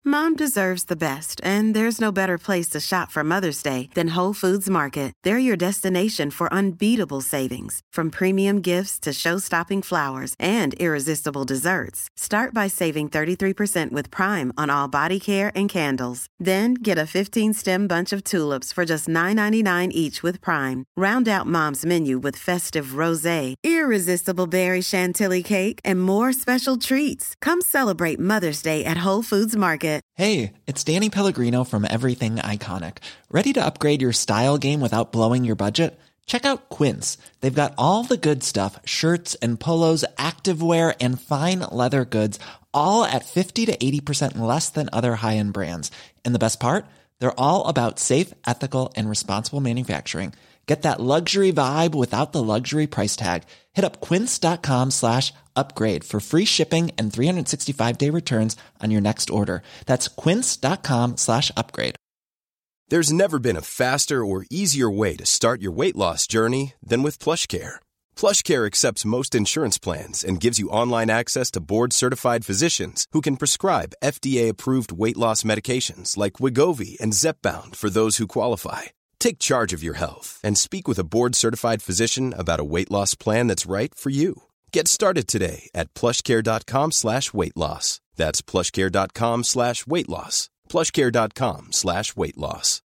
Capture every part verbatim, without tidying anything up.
Mom deserves the best, and there's no better place to shop for Mother's Day than Whole Foods Market. They're your destination for unbeatable savings, from premium gifts to show-stopping flowers and irresistible desserts. Start by saving thirty-three percent with Prime on all body care and candles. Then get a fifteen-stem bunch of tulips for just nine ninety-nine each with Prime. Round out Mom's menu with festive rosé, irresistible berry chantilly cake, and more special treats. Come celebrate Mother's Day at Whole Foods Market. Hey, it's Danny Pellegrino from Everything Iconic. Ready to upgrade your style game without blowing your budget? Check out Quince. They've got all the good stuff, shirts and polos, activewear, and fine leather goods, all at fifty to eighty percent less than other high-end brands. And the best part? They're all about safe, ethical, and responsible manufacturing. Get that luxury vibe without the luxury price tag. Hit up quince.com slash upgrade for free shipping and three sixty-five day returns on your next order. That's quince.com slash upgrade. There's never been a faster or easier way to start your weight loss journey than with PlushCare. PlushCare accepts most insurance plans and gives you online access to board-certified physicians who can prescribe F D A-approved weight loss medications like Wegovy and Zepbound for those who qualify. Take charge of your health and speak with a board-certified physician about a weight loss plan that's right for you. Get started today at plushcare.com slash weight loss. That's plushcare.com slash weight loss. plushcare.com slash weight loss.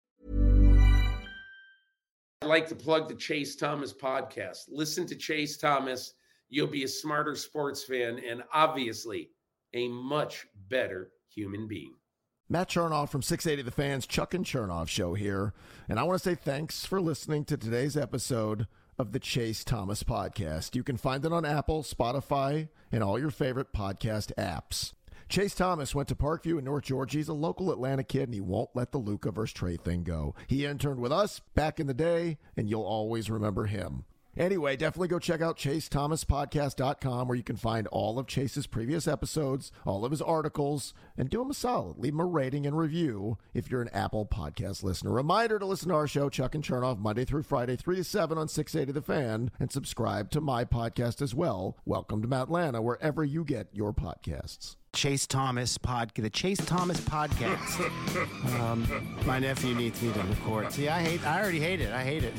I'd like to plug the Chase Thomas podcast. Listen to Chase Thomas. You'll be a smarter sports fan and obviously a much better human being. Matt Chernoff from six eighty The Fans, Chuck and Chernoff Show here. And I want to say thanks for listening to today's episode of the Chase Thomas Podcast. You can find it on Apple, Spotify, and all your favorite podcast apps. Chase Thomas went to Parkview in North Georgia. He's a local Atlanta kid, and he won't let the Luka versus Trey thing go. He interned with us back in the day, and you'll always remember him. Anyway, definitely go check out chase thomas podcast dot com, where you can find all of Chase's previous episodes, all of his articles, and do him a solid. Leave him a rating and review if you're an Apple Podcast listener. Reminder to listen to our show, Chuck and Chernoff, Monday through Friday, three to seven on six eighty The Fan, and subscribe to my podcast as well. Welcome to Atlanta, wherever you get your podcasts. Chase Thomas pod, the Chase Thomas podcast. um, my nephew needs me to record. See, I hate. I already hate it. I hate it.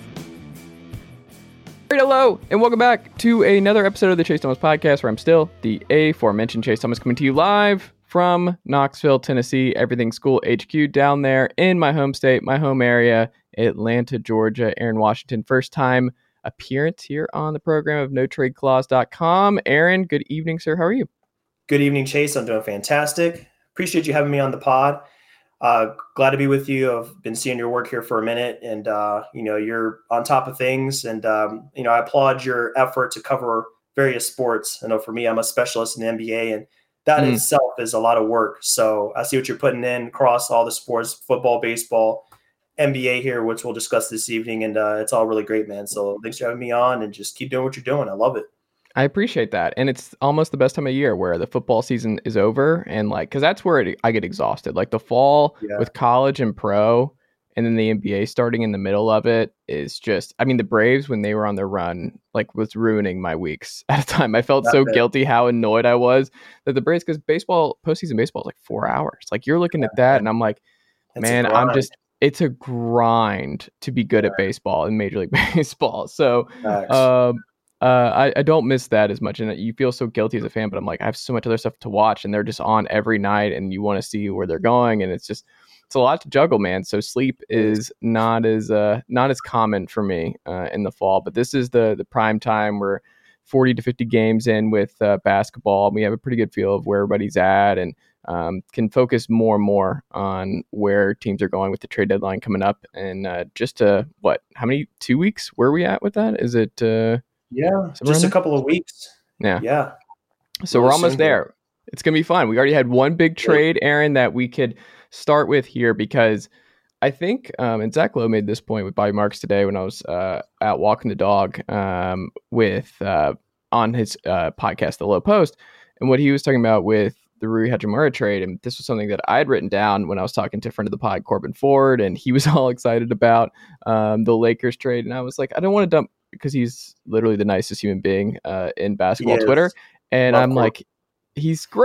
Hello, and welcome back to another episode of the Chase Thomas Podcast, where I'm still the aforementioned Chase Thomas, coming to you live from Knoxville, Tennessee, Everything School H Q down there in my home state, my home area, Atlanta, Georgia. Aaron Washington, first time appearance here on the program of no trade clause dot com. Aaron, good evening, sir. How are you? Good evening, Chase. I'm doing fantastic. Appreciate you having me on the pod. Uh, glad to be with you. I've been seeing your work here for a minute, and uh, you know, you're on top of things. And um, you know, I applaud your effort to cover various sports. I know for me, I'm a specialist in the N B A, and that mm. itself is a lot of work. So I see what you're putting in across all the sports: football, baseball, N B A here, which we'll discuss this evening. And uh, it's all really great, man. So thanks for having me on, and just keep doing what you're doing. I love it. I appreciate that. And it's almost the best time of year where the football season is over. And like, cause that's where it, I get exhausted. Like the fall yeah. with college and pro, and then the N B A starting in the middle of it is just, I mean, the Braves, when they were on their run, like was ruining my weeks at a time. I felt that's so it. guilty how annoyed I was that the Braves, cause baseball, postseason baseball is like four hours. Like you're looking yeah. at that and I'm like, it's man, I'm just, it's a grind to be good yeah. at baseball in Major League Baseball. So, um, Uh, I, I don't miss that as much, and you feel so guilty as a fan, but I'm like, I have so much other stuff to watch, and they're just on every night, and you want to see where they're going, and it's just, it's a lot to juggle, man. So sleep is not as uh not as common for me uh, in the fall, but this is the the prime time. We're forty to fifty games in with uh, basketball. We have a pretty good feel of where everybody's at, and um, can focus more and more on where teams are going with the trade deadline coming up. And uh, just to what, how many two weeks? Where are we at with that? Is it? Uh, Yeah, just a couple of weeks. Yeah. Yeah. So we're almost there. It's going to be fun. We already had one big trade, Aaron, that we could start with here, because I think, um, and Zach Lowe made this point with Bobby Marks today when I was uh, out walking the dog um, with uh, on his uh, podcast, The Low Post, and what he was talking about with the Rui Hachimura trade. And this was something that I had written down when I was talking to a friend of the pod, Corbin Ford, and he was all excited about um, the Lakers trade. And I was like, I don't want to dump, because he's literally the nicest human being uh, in basketball Twitter. And Love I'm Corbin. Like, he's great.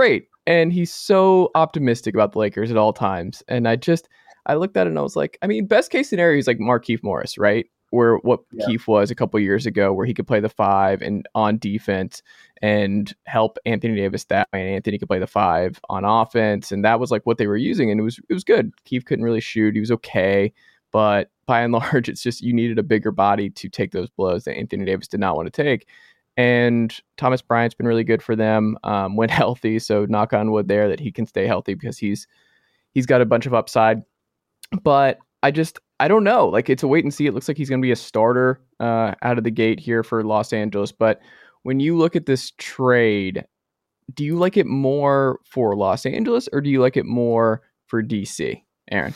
And he's so optimistic about the Lakers at all times. And I just, I looked at it and I was like, I mean, best case scenario is like Markieff Morris, right? Where what yeah. Keith was a couple years ago, where he could play the five and on defense and help Anthony Davis that way. And Anthony could play the five on offense. And that was like what they were using. And it was, it was good. Keith couldn't really shoot. He was okay. But by and large, it's just you needed a bigger body to take those blows that Anthony Davis did not want to take. And Thomas Bryant's been really good for them um, when healthy. So knock on wood there that he can stay healthy, because he's he's got a bunch of upside. But I just, I don't know. Like, it's a wait and see. It looks like he's going to be a starter uh, out of the gate here for Los Angeles. But when you look at this trade, do you like it more for Los Angeles or do you like it more for D C, Aaron?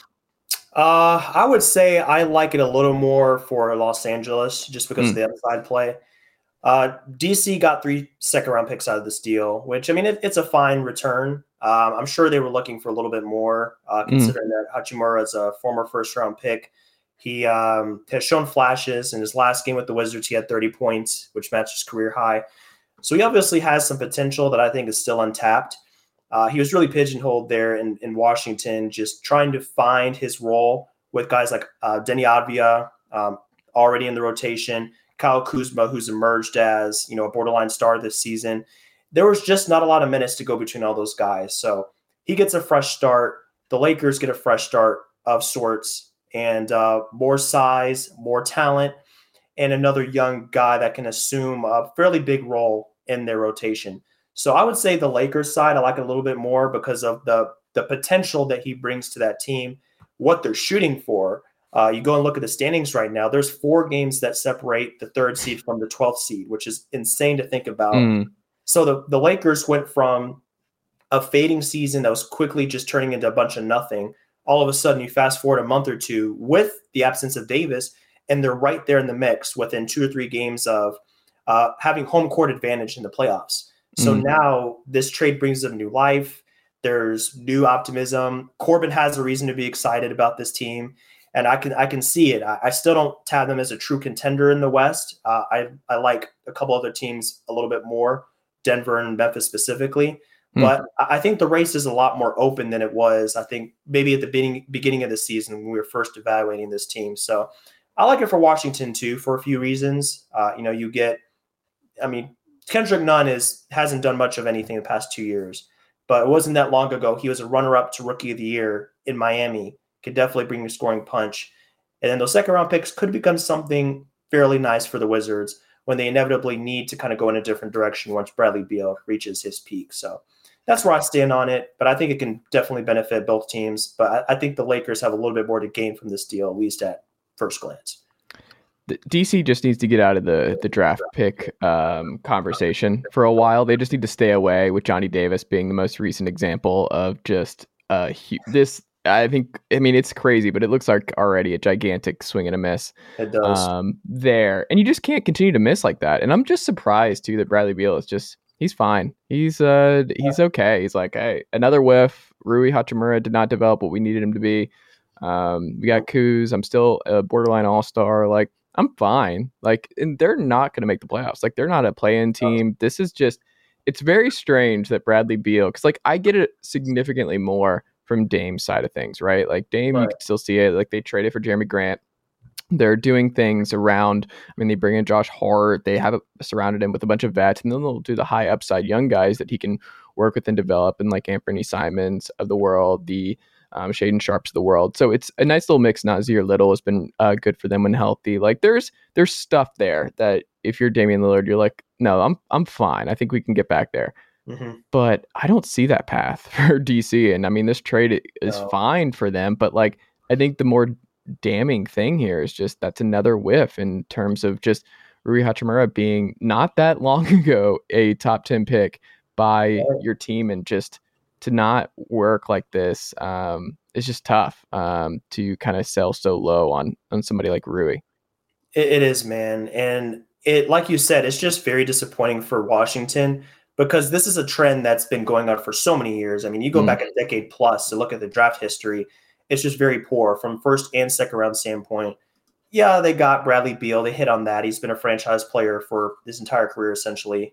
Uh, I would say I like it a little more for Los Angeles just because mm. of the upside play. Uh, D C got three second round picks out of this deal, which, I mean, it, it's a fine return. Um, I'm sure they were looking for a little bit more, uh, considering mm. that Hachimura is a former first round pick. He um, has shown flashes. In his last game with the Wizards, he had thirty points, which matched his career high. So he obviously has some potential that I think is still untapped. Uh, he was really pigeonholed there in, in Washington, just trying to find his role with guys like uh, Denny Advia, um, already in the rotation, Kyle Kuzma, who's emerged as, you know, a borderline star this season. There was just not a lot of minutes to go between all those guys. So he gets a fresh start. The Lakers get a fresh start of sorts, and uh, more size, more talent, and another young guy that can assume a fairly big role in their rotation. So I would say the Lakers side, I like it a little bit more because of the the potential that he brings to that team, what they're shooting for. Uh, you go and look at the standings right now. There's four games that separate the third seed from the twelfth seed, which is insane to think about. Mm. So the, the Lakers went from a fading season that was quickly just turning into a bunch of nothing. All of a sudden, you fast forward a month or two with the absence of Davis, and they're right there in the mix within two or three games of uh, having home court advantage in the playoffs. So mm. now this trade brings them new life. There's new optimism. Corbin has a reason to be excited about this team. And I can I can see it. I, I still don't tab them as a true contender in the West. Uh, I, I like a couple other teams a little bit more, Denver and Memphis specifically. Mm. But I think the race is a lot more open than it was, I think, maybe at the beginning, beginning of the season when we were first evaluating this team. So I like it for Washington, too, for a few reasons. Uh, you know, you get – I mean, Kendrick Nunn is, hasn't done much of anything the past two years. But it wasn't that long ago. He was a runner-up to Rookie of the Year in Miami. Could definitely bring a scoring punch. And then those second-round picks could become something fairly nice for the Wizards when they inevitably need to kind of go in a different direction once Bradley Beal reaches his peak. So that's where I stand on it. But I think it can definitely benefit both teams. But I, I think the Lakers have a little bit more to gain from this deal, at least at first glance. The D C just needs to get out of the, the draft pick um, conversation for a while. They just need to stay away, with Johnny Davis being the most recent example of just uh, this. I think, I mean, it's crazy, but it looks like already a gigantic swing and a miss. It does. Um, there. And you just can't continue to miss like that. And I'm just surprised, too, that Bradley Beal is just, he's fine. He's uh, he's okay. He's like, hey, another whiff. Rui Hachimura did not develop what we needed him to be. Um, we got Kuz. I'm still a borderline all-star. Like, I'm fine. Like, and they're not going to make the playoffs. Like, they're not a play-in team. This is just, it's very strange that Bradley Beal, because, like, I get it significantly more from Dame's side of things, right? Like Dame, right. You can still see it. Like they traded for Jeremy Grant. They're doing things around. I mean, they bring in Josh Hart. They have surrounded him with a bunch of vets, and then they'll do the high upside young guys that he can work with and develop, and like Anthony Simons of the world, the um, Shaden Sharps of the world. So it's a nice little mix. Nazir Little has been uh, good for them when healthy. Like there's there's stuff there that if you're Damian Lillard, you're like, no, I'm I'm fine. I think we can get back there. Mm-hmm. But I don't see that path for D C. And I mean, this trade is no. fine for them. But like, I think the more damning thing here is just that's another whiff in terms of just Rui Hachimura being not that long ago a top ten pick by yeah. your team, and just to not work like this. Um, it's just tough um, to kind of sell so low on, on somebody like Rui. It, it is, man. And it, like you said, it's just very disappointing for Washington, because this is a trend that's been going on for so many years. I mean, you go mm. back a decade plus to look at the draft history, it's just very poor from first and second round standpoint. Yeah, they got Bradley Beal. They hit on that. He's been a franchise player for his entire career, essentially.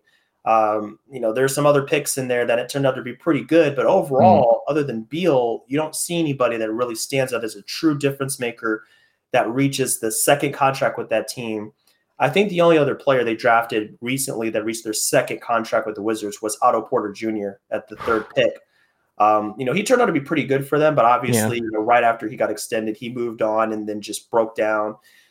Um, you know, there's some other picks in there that it turned out to be pretty good, but overall, mm. other than Beal, you don't see anybody that really stands out as a true difference maker that reaches the second contract with that team. I think the only other player they drafted recently that reached their second contract with the Wizards was Otto Porter Junior at the third pick. Um, you know, he turned out to be pretty good for them, but obviously, yeah. you know, right after he got extended, he moved on and then just broke down.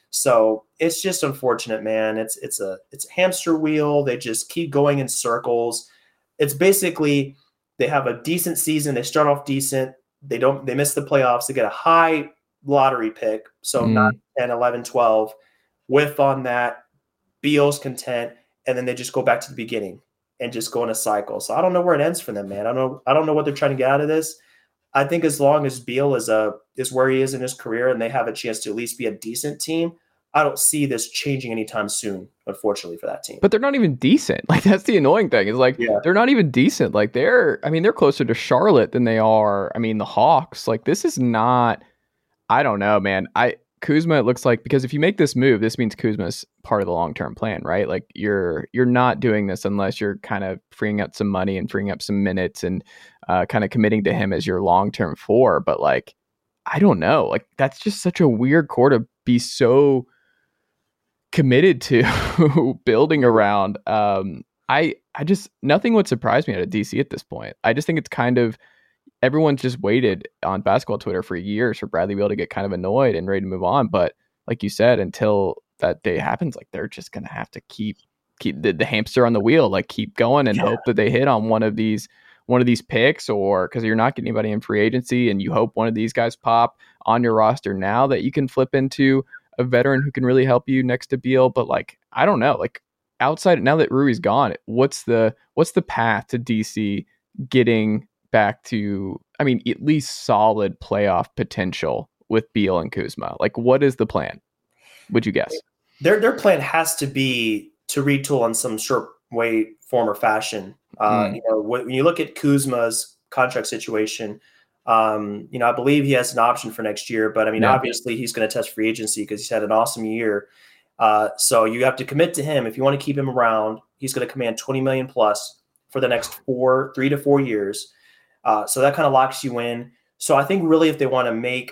So it's just unfortunate, man. It's it's a it's a hamster wheel. They just keep going in circles. It's basically they have a decent season. They start off decent. They don't they miss the playoffs. They get a high lottery pick. So mm. nine, ten, eleven, twelve. Whiff on that. Beal's content. And then they just go back to the beginning and just go in a cycle. So I don't know where it ends for them, man. I don't know. I don't know what they're trying to get out of this. I think as long as Beal is a is where he is in his career and they have a chance to at least be a decent team, I don't see this changing anytime soon, unfortunately, for that team. But they're not even decent. Like, that's the annoying thing. Is like, yeah. they're not even decent. Like, they're, I mean, they're closer to Charlotte than they are, I mean, the Hawks. Like, this is not, I don't know, man. I, Kuzma, it looks like, because if you make this move, this means Kuzma's part of the long-term plan, right? Like, you're, you're not doing this unless you're kind of freeing up some money and freeing up some minutes and uh, kind of committing to him as your long-term four. But, like, I don't know. Like, that's just such a weird core to be so committed to building around. Um, I I just nothing would surprise me out of D C at this point. I just think it's kind of everyone's just waited on basketball Twitter for years for Bradley Beal to get kind of annoyed and ready to move on. But like you said, until that day happens, like they're just gonna have to keep keep the, the hamster on the wheel, like keep going and yeah. hope that they hit on one of these one of these picks, or because you're not getting anybody in free agency, and you hope one of these guys pop on your roster now that you can flip into a veteran who can really help you next to Beal. But like, I don't know, like outside now that Rui's gone, what's the, what's the path to D C getting back to, I mean, at least solid playoff potential with Beal and Kuzma? Like, what is the plan? Would you guess? Their, their plan has to be to retool in some short way, form or fashion. Uh, mm. You know, when you look at Kuzma's contract situation, Um, you know, I believe he has an option for next year, but I mean, yeah. obviously he's going to test free agency because he's had an awesome year. Uh, so you have to commit to him. If you want to keep him around, he's going to command twenty million plus for the next four, three to four years. Uh, so that kind of locks you in. So I think really if they want to make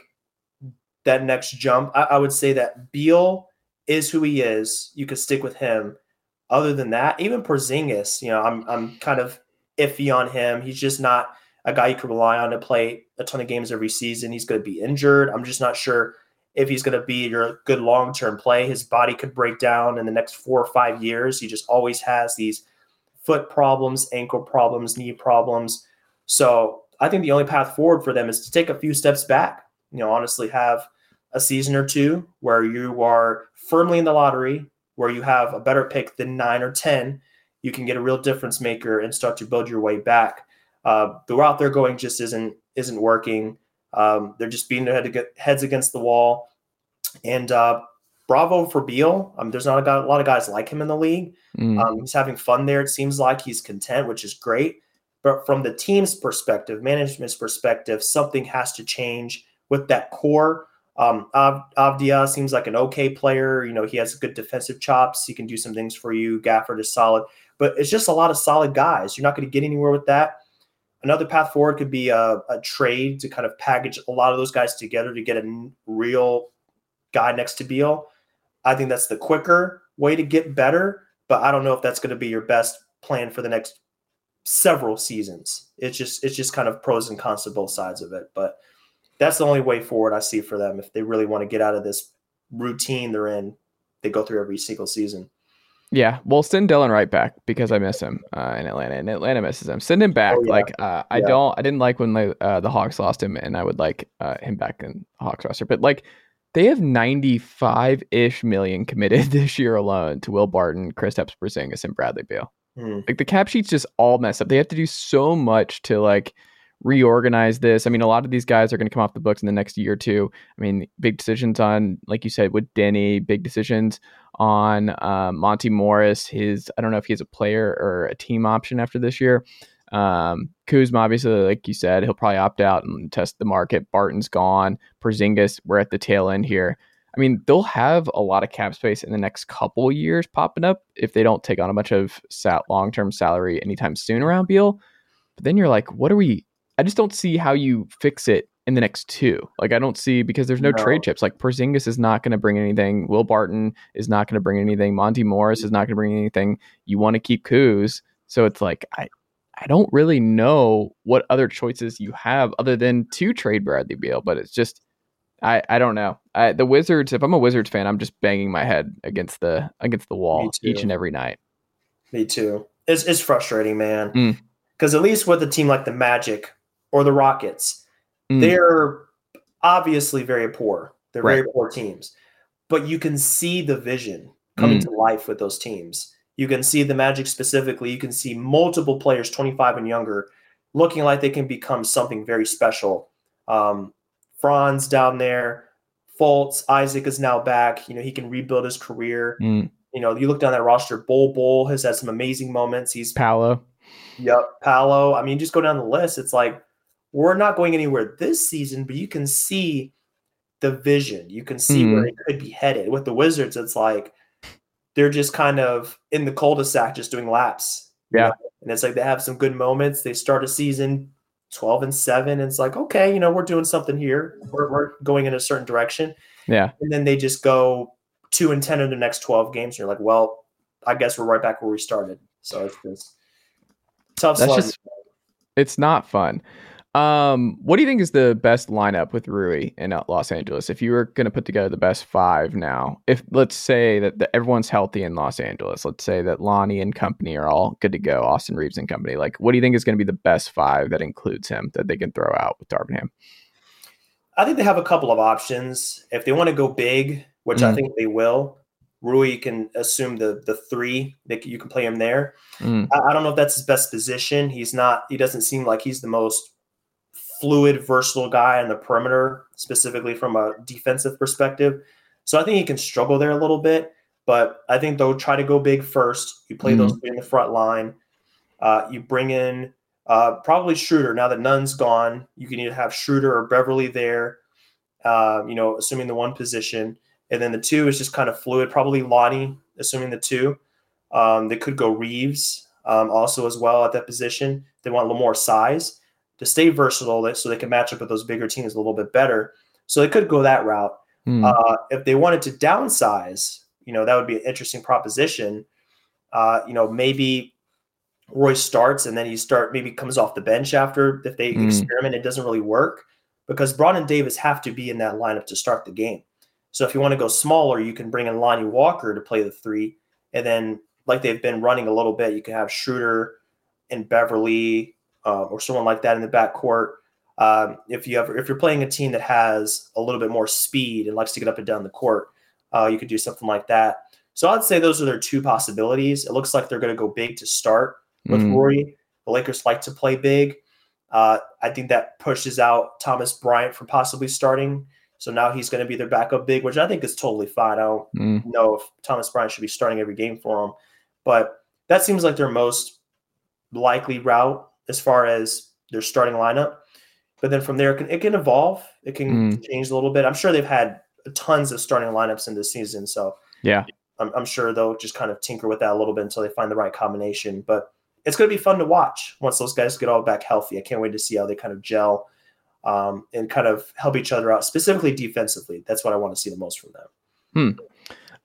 that next jump, I, I would say that Beal is who he is. You could stick with him. Other than that, even Porzingis, you know, I'm, I'm kind of iffy on him. He's just not a guy you can rely on to play a ton of games every season. He's going to be injured. I'm just not sure if he's going to be your good long-term play. His body could break down in the next four or five years. He just always has these foot problems, ankle problems, knee problems. So I think the only path forward for them is to take a few steps back. You know, honestly, have a season or two where you are firmly in the lottery, where you have a better pick than nine or ten. You can get a real difference maker and start to build your way back. Uh, the route they're going just isn't isn't working. Um, they're just beating their head to get, heads against the wall. And uh, bravo for Beal. Um, there's not a, guy, a lot of guys like him in the league. Mm. Um, he's having fun there. It seems like he's content, which is great. But from the team's perspective, management's perspective, something has to change with that core. Um, Av- Avdia seems like an okay player. You know, he has good defensive chops. He can do some things for you. Gafford is solid. But it's just a lot of solid guys. You're not going to get anywhere with that. Another path forward could be a, a trade to kind of package a lot of those guys together to get a real guy next to Beal. I think that's the quicker way to get better, but I don't know if that's going to be your best plan for the next several seasons. It's just it's just kind of pros and cons to both sides of it. But that's the only way forward I see for them if they really want to get out of this routine they're in. They go through every single season. Yeah, well, send Dylan Wright back because I miss him uh, in Atlanta, and Atlanta misses him. Send him back. Oh, yeah. Like uh, I yeah. don't, I didn't like when they, uh, the Hawks lost him, and I would like uh, him back in the Hawks roster. But like, they have ninety-five ish million committed this year alone to Will Barton, Kristaps Porzingis, and Bradley Beal. Hmm. Like the cap sheet's just all messed up. They have to do so much to like reorganize this. I mean, a lot of these guys are going to come off the books in the next year or two. I mean, big decisions on, like you said, with Denny, big decisions on uh, Monty Morris. His, I don't know if he has a player or a team option after this year. Um, Kuzma, obviously, like you said, he'll probably opt out and test the market. Barton's gone. Porzingis, we're at the tail end here. I mean, they'll have a lot of cap space in the next couple years popping up if they don't take on a bunch of sal- long-term salary anytime soon around Beal. But then you're like, what are we? I just don't see how you fix it in the next two. Like, I don't see, because there's no, no. trade chips. Like, Porzingis is not going to bring anything. Will Barton is not going to bring anything. Monty Morris is not going to bring anything. You want to keep Kuz. So it's like, I, I don't really know what other choices you have other than to trade Bradley Beal. But it's just, I, I don't know. I, the Wizards, if I'm a Wizards fan, I'm just banging my head against the against the wall each and every night. Me too. It's, it's frustrating, man. Because mm. at least with a team like the Magic or the Rockets, mm. they're obviously very poor. They're right. very poor teams. But you can see the vision coming mm. to life with those teams. You can see the Magic specifically. You can see multiple players, twenty-five and younger, looking like they can become something very special. Um, Franz down there, Fultz, Isaac is now back. You know, he can rebuild his career. Mm. You know, you look down that roster, Bol Bol has had some amazing moments. He's Paolo. Yep, Paolo. I mean, just go down the list. It's like, we're not going anywhere this season, but you can see the vision. You can see mm. where it could be headed. With the Wizards, it's like they're just kind of in the cul-de-sac just doing laps. Yeah. Know? And it's like they have some good moments. They start a season twelve and seven. And it's like, okay, you know, we're doing something here. We're, we're going in a certain direction. Yeah. And then they just go two and ten in the next twelve games. And you're like, well, I guess we're right back where we started. So it's just tough. That's just, it's not fun. Um, what do you think is the best lineup with Rui in Los Angeles? If you were going to put together the best five now, if let's say that the, everyone's healthy in Los Angeles, let's say that Lonnie and company are all good to go, Austin Reeves and company, like what do you think is going to be the best five that includes him that they can throw out with Darvin Ham? I think they have a couple of options. If they want to go big, which mm. I think they will, Rui can assume the the three. They, you can play him there. Mm. I, I don't know if that's his best position. He's not. He doesn't seem like he's the most fluid, versatile guy on the perimeter, specifically from a defensive perspective. So I think he can struggle there a little bit. But I think they'll try to go big first. You play mm. those three in the front line. Uh, you bring in uh, probably Schroeder. Now that Nunn's gone, you can either have Schroeder or Beverly there. Uh, you know, assuming the one position. And then the two is just kind of fluid, probably Lonnie, assuming the two. Um, they could go Reeves um, also as well at that position. They want a little more size to stay versatile so they can match up with those bigger teams a little bit better. So they could go that route. Mm. Uh, if they wanted to downsize, you know, that would be an interesting proposition. Uh, you know, maybe Roy starts and then he start maybe comes off the bench after if they mm. experiment, it doesn't really work because Braun and Davis have to be in that lineup to start the game. So if you want to go smaller, you can bring in Lonnie Walker to play the three. And then like they've been running a little bit, you can have Schroeder and Beverly um, or someone like that in the backcourt. Um, if you have, if you're playing a team that has a little bit more speed and likes to get up and down the court, uh, you could do something like that. So I'd say those are their two possibilities. It looks like they're going to go big to start with mm. Rory. The Lakers like to play big. Uh, I think that pushes out Thomas Bryant from possibly starting. So now he's going to be their backup big, which I think is totally fine. I don't mm. know if Thomas Bryant should be starting every game for them. But that seems like their most likely route as far as their starting lineup. But then from there, it can, it can evolve. It can mm. change a little bit. I'm sure they've had tons of starting lineups in this season. So yeah, I'm, I'm sure they'll just kind of tinker with that a little bit until they find the right combination. But it's going to be fun to watch once those guys get all back healthy. I can't wait to see how they kind of gel um, and kind of help each other out, specifically defensively. That's what I want to see the most from them. Hmm.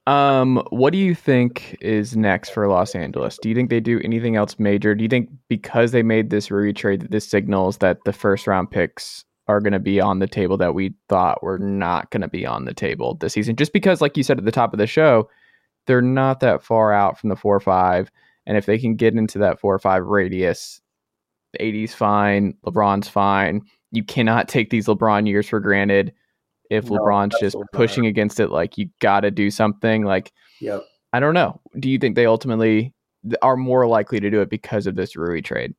Um, what do you think is next for Los Angeles? Do you think they do anything else major? Do you think because they made this Rui trade that this signals that the first round picks are going to be on the table that we thought were not going to be on the table this season? Just because, like you said at the top of the show, they're not that far out from the four or five. And if they can get into that four or five radius, the eighty's fine, LeBron's fine. You cannot take these LeBron years for granted. If no, LeBron's just pushing not. against it, like you got to do something. Like, yep. I don't know. Do you think they ultimately are more likely to do it because of this Rui trade?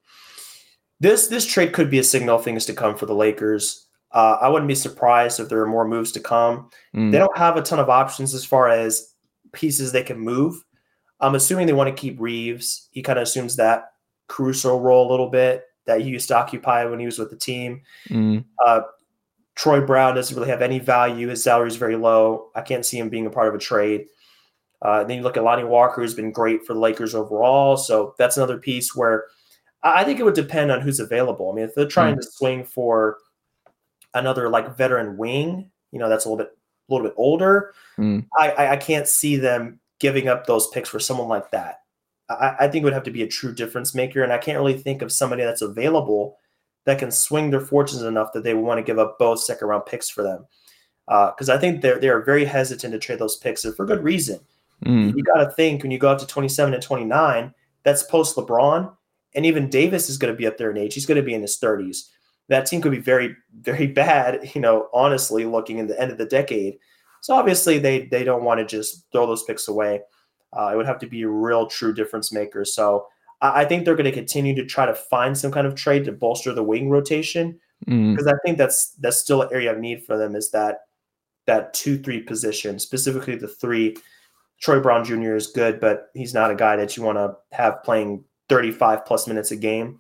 This this trade could be a signal of things to come for the Lakers. Uh, I wouldn't be surprised if there are more moves to come. Mm. They don't have a ton of options as far as pieces they can move. I'm assuming they want to keep Reeves. He kind of assumes that Caruso role a little bit that he used to occupy when he was with the team. Mm. Uh, Troy Brown doesn't really have any value. His salary is very low. I can't see him being a part of a trade. Uh, then you look at Lonnie Walker, who's been great for the Lakers overall. So that's another piece where I think it would depend on who's available. I mean, if they're trying mm. to swing for another like veteran wing, you know, that's a little bit a little bit older. Mm. I, I can't see them giving up those picks for someone like that. I, I think it would have to be a true difference maker, and I can't really think of somebody that's available that can swing their fortunes enough that they would want to give up both second round picks for them. Because uh, I think they're they're very hesitant to trade those picks, and for good reason. Mm. You got to think when you go up to twenty-seven and twenty-nine, that's post LeBron, and even Davis is going to be up there in age. He's going to be in his thirties. That team could be very, very bad, you know, honestly, looking in the end of the decade. So obviously they they don't want to just throw those picks away. Uh, it would have to be a real true difference maker. So I, I think they're going to continue to try to find some kind of trade to bolster the wing rotation, because mm. I think that's that's still an area of need for them, is that that two three position, specifically the three. Troy Brown Junior is good, but he's not a guy that you want to have playing thirty-five plus minutes a game.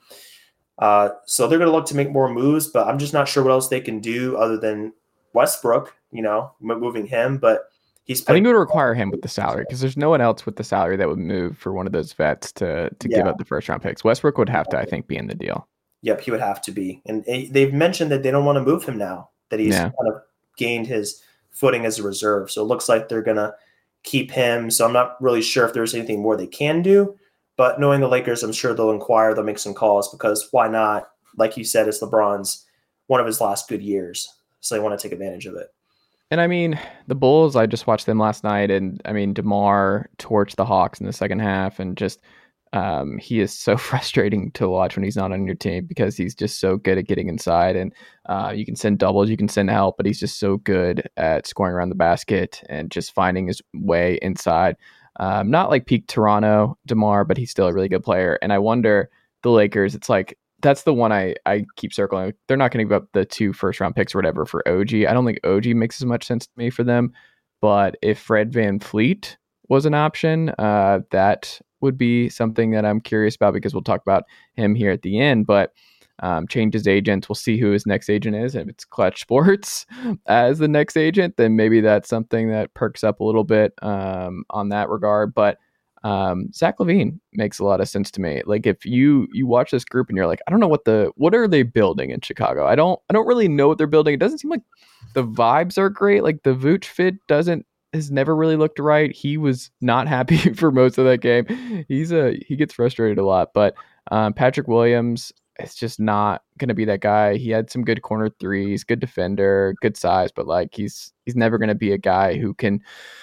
Uh, so they're going to look to make more moves, but I'm just not sure what else they can do other than Westbrook, you know, moving him. But he's. I think it would require him with the salary, because there's no one else with the salary that would move for one of those vets to to yeah. give up the first round picks. Westbrook would have to, I think, be in the deal. Yep, he would have to be, and they've mentioned that they don't want to move him now that he's yeah. kind of gained his footing as a reserve. So it looks like they're going to keep him. So I'm not really sure if there's anything more they can do, but knowing the Lakers, I'm sure they'll inquire, they'll make some calls, because why not? Like you said, it's LeBron's one of his last good years. So they want to take advantage of it. And I mean, the Bulls, I just watched them last night, and I mean, DeMar torched the Hawks in the second half, and just um, he is so frustrating to watch when he's not on your team, because he's just so good at getting inside, and uh, you can send doubles, you can send help, but he's just so good at scoring around the basket and just finding his way inside. Um, not like peak Toronto DeMar, but he's still a really good player. And I wonder, the Lakers, it's like, that's the one I, I keep circling. They're not going to give up the two first round picks or whatever for O G. I don't think O G makes as much sense to me for them. But if Fred VanVleet was an option, uh, that would be something that I'm curious about, because we'll talk about him here at the end. But um, change his agent. We'll see who his next agent is. If it's Clutch Sports as the next agent, then maybe that's something that perks up a little bit um, on that regard. But Um, Zach LaVine makes a lot of sense to me. Like, if you you watch this group and you're like, I don't know what the what are they building in Chicago? I don't I don't really know what they're building. It doesn't seem like the vibes are great. Like, the Vooch fit doesn't has never really looked right. He was not happy for most of that game. He's a he gets frustrated a lot. But um, Patrick Williams is just not going to be that guy. He had some good corner threes, good defender, good size, but like he's he's never going to be a guy who can.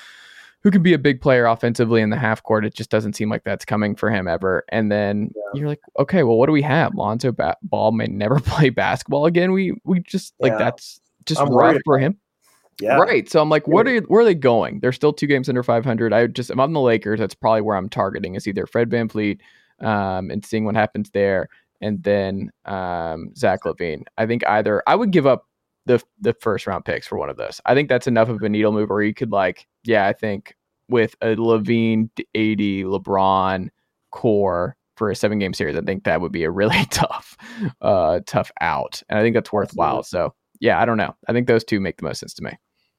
who can be a big player offensively in the half court. It just doesn't seem like that's coming for him ever. And then yeah. you're like, okay, well, what do we have? Lonzo ba- Ball may never play basketball again. We we just yeah. like that's just I'm rough for him. Yeah. Right. So I'm like, what are where are they going? They're still two games under five hundred. I just, if I'm the Lakers, that's probably where I'm targeting, is either Fred VanVleet um, and seeing what happens there, and then um, Zach LaVine. I think either I would give up the the first round picks for one of those. I think that's enough of a needle move where you could like, yeah, I think with a LaVine, A D, LeBron core for a seven game series, I think that would be a really tough, uh, tough out. And I think that's worthwhile. So yeah, I don't know. I think those two make the most sense to me.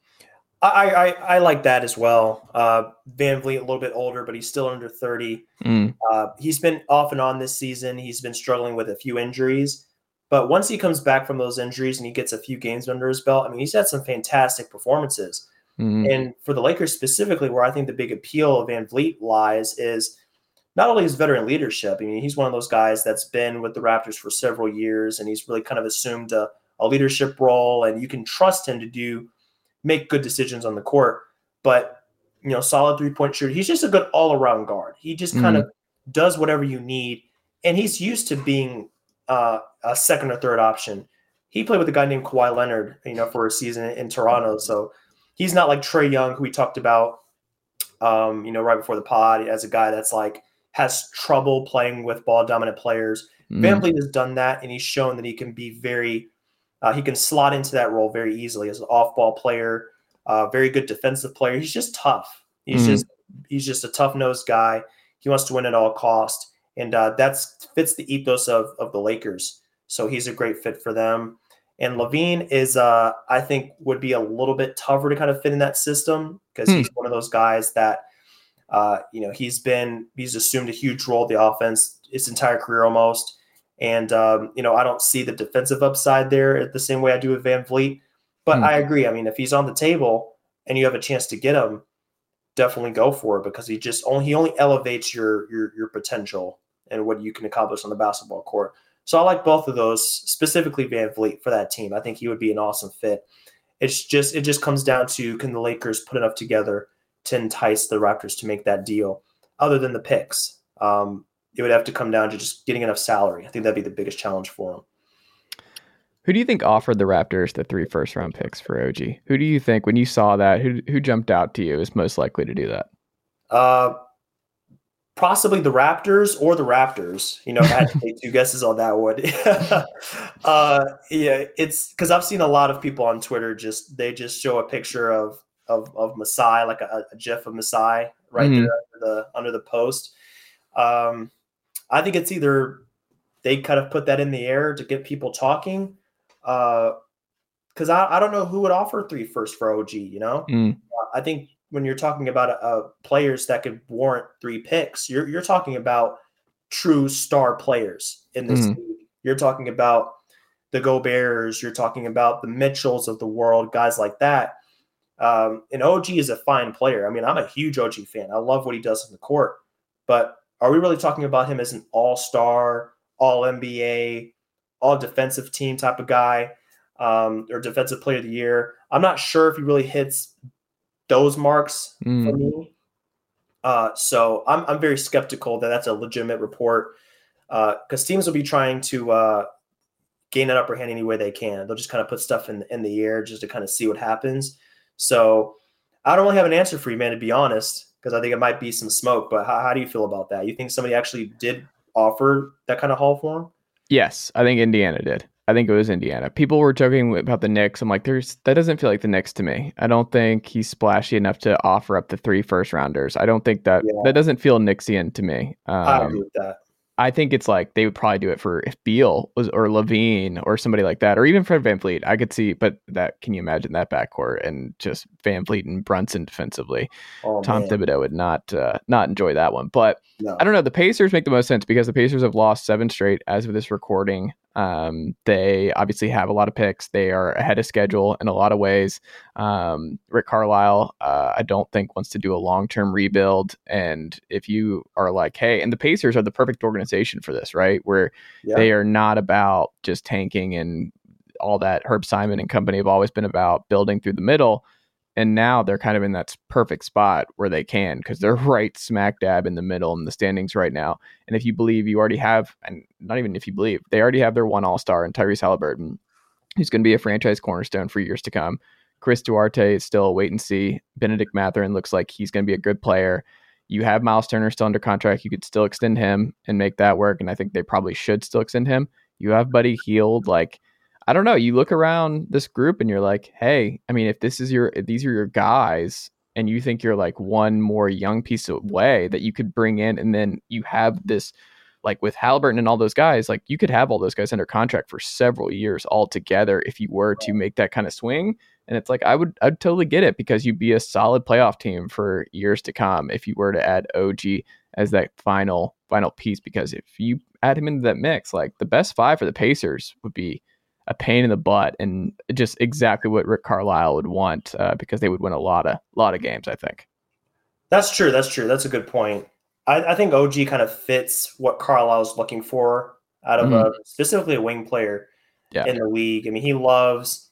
I, I, I like that as well. Uh, VanVleet, a little bit older, but he's still under thirty. Mm. Uh, he's been off and on this season. He's been struggling with a few injuries. But once he comes back from those injuries and he gets a few games under his belt, I mean, he's had some fantastic performances. Mm-hmm. And for the Lakers specifically, where I think the big appeal of VanVleet lies is not only his veteran leadership. I mean, he's one of those guys that's been with the Raptors for several years, and he's really kind of assumed a, a leadership role, and you can trust him to do make good decisions on the court. But, you know, solid three-point shooter. He's just a good all-around guard. He just kind mm-hmm. of does whatever you need, and he's used to being uh, a second or third option. He played with a guy named Kawhi Leonard, you know, for a season in Toronto, so he's not like Trae Young, who we talked about, um, you know, right before the pod, as a guy that's like has trouble playing with ball dominant players. Mm. VanVleet has done that, and he's shown that he can be very, uh, he can slot into that role very easily as an off ball player, uh, very good defensive player. He's just tough. He's mm. just he's just a tough nosed guy. He wants to win at all cost, and uh, that's fits the ethos of of the Lakers. So he's a great fit for them. And LaVine is, uh, I think, would be a little bit tougher to kind of fit in that system because hmm. he's one of those guys that, uh, you know, he's been he's assumed a huge role in the offense his entire career almost. And, um, you know, I don't see the defensive upside there the same way I do with Van Vliet. But hmm. I agree. I mean, if he's on the table and you have a chance to get him, definitely go for it because he just only he only elevates your your your potential and what you can accomplish on the basketball court. So I like both of those, specifically Van Vliet for that team. I think he would be an awesome fit. It's just it just comes down to, can the Lakers put enough together to entice the Raptors to make that deal? Other than the picks, um, it would have to come down to just getting enough salary. I think that'd be the biggest challenge for them. Who do you think offered the Raptors the three first round picks for O G? Who do you think, when you saw that, who who jumped out to you as most likely to do that? Uh, possibly the Raptors or the Raptors. You know, if I had to take two guesses on that one. uh, yeah, it's because I've seen a lot of people on Twitter just they just show a picture of of of Masai, like a, a GIF of Masai right mm-hmm. there under the under the post. Um, I think it's either they kind of put that in the air to get people talking. Because uh, I, I don't know who would offer three first for O G, you know? Mm. Uh, I think when you're talking about uh, players that could warrant three picks, you're you're talking about true star players in this mm. league. You're talking about the Goberts, you're talking about the Mitchells of the world, guys like that. Um, and O G is a fine player. I mean, I'm a huge O G fan. I love what he does on the court. But are we really talking about him as an all-star, all-N B A, all defensive team type of guy, um, or defensive player of the year? I'm not sure if he really hits those marks mm. for me. Uh, so I'm I'm very skeptical that that's a legitimate report because uh, teams will be trying to uh, gain an upper hand any way they can. They'll just kind of put stuff in, in the air just to kind of see what happens. So I don't really have an answer for you, man, to be honest, because I think it might be some smoke. But how, how do you feel about that? You think somebody actually did offer that kind of haul for him? Yes, I think Indiana did. I think it was Indiana. People were joking about the Knicks. I'm like, there's that doesn't feel like the Knicks to me. I don't think he's splashy enough to offer up the three first rounders. I don't think that yeah. that doesn't feel Knicksian to me. Um, I agree with that. I think it's like they would probably do it for if Beal was or LaVine or somebody like that, or even Fred VanVleet. I could see, but that can you imagine that backcourt and just VanVleet and Brunson defensively? Oh, Tom man. Thibodeau would not uh, not enjoy that one. But no. I don't know. The Pacers make the most sense because the Pacers have lost seven straight as of this recording. Um, they obviously have a lot of picks. They are ahead of schedule in a lot of ways. Um, Rick Carlisle, uh, I don't think wants to do a long-term rebuild. And if you are like, hey, and the Pacers are the perfect organization for this, right? Where yeah. they are not about just tanking and all that. Herb Simon and company have always been about building through the middle. And now they're kind of in that perfect spot where they can, because they're right smack dab in the middle in the standings right now. And if you believe you already have, and not even if you believe, they already have their one all-star in Tyrese Halliburton, who's going to be a franchise cornerstone for years to come. Chris Duarte is still a wait and see. Benedict Mathurin looks like he's going to be a good player. You have Miles Turner still under contract. You could still extend him and make that work. And I think they probably should still extend him. You have Buddy Hield, like, I don't know. You look around this group and you're like, hey, I mean, if this is your, if these are your guys and you think you're like one more young piece away that you could bring in, and then you have this, like with Halliburton and all those guys, like you could have all those guys under contract for several years all together if you were to make that kind of swing. And it's like, I would, I'd totally get it, because you'd be a solid playoff team for years to come if you were to add O G as that final, final piece. Because if you add him into that mix, like the best five for the Pacers would be a pain in the butt, and just exactly what Rick Carlisle would want, uh, because they would win a lot of lot of games, I think. That's true. That's true. That's a good point. I, I think O G kind of fits what Carlisle's looking for out of mm-hmm. a specifically a wing player yeah. in the league. I mean, he loves